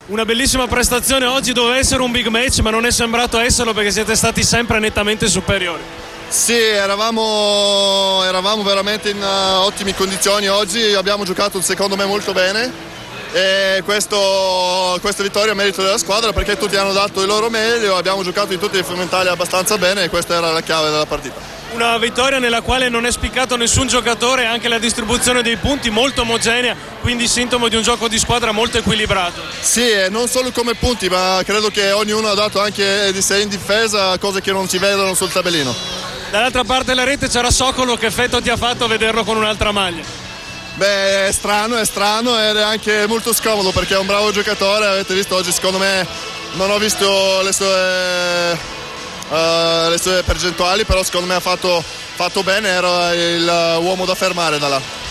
Una bellissima prestazione oggi, doveva essere un big match ma non è sembrato esserlo perché siete stati sempre nettamente superiori. Sì, eravamo veramente in ottime condizioni oggi, abbiamo giocato secondo me molto bene e questa vittoria è merito della squadra perché tutti hanno dato il loro meglio, abbiamo giocato in tutti i fondamentali abbastanza bene e questa era la chiave della partita. Una vittoria nella quale non è spiccato nessun giocatore, anche la distribuzione dei punti molto omogenea, quindi sintomo di un gioco di squadra molto equilibrato. Sì, non solo come punti, ma credo che ognuno ha dato anche di sé in difesa, cose che non si vedono sul tabellino. Dall'altra parte della rete c'era Sokolo, che effetto ti ha fatto vederlo con un'altra maglia? Beh, è strano ed è anche molto scomodo perché è un bravo giocatore, avete visto oggi secondo me, non ho visto le sue percentuali, però secondo me ha fatto bene, era l'uomo da fermare da là.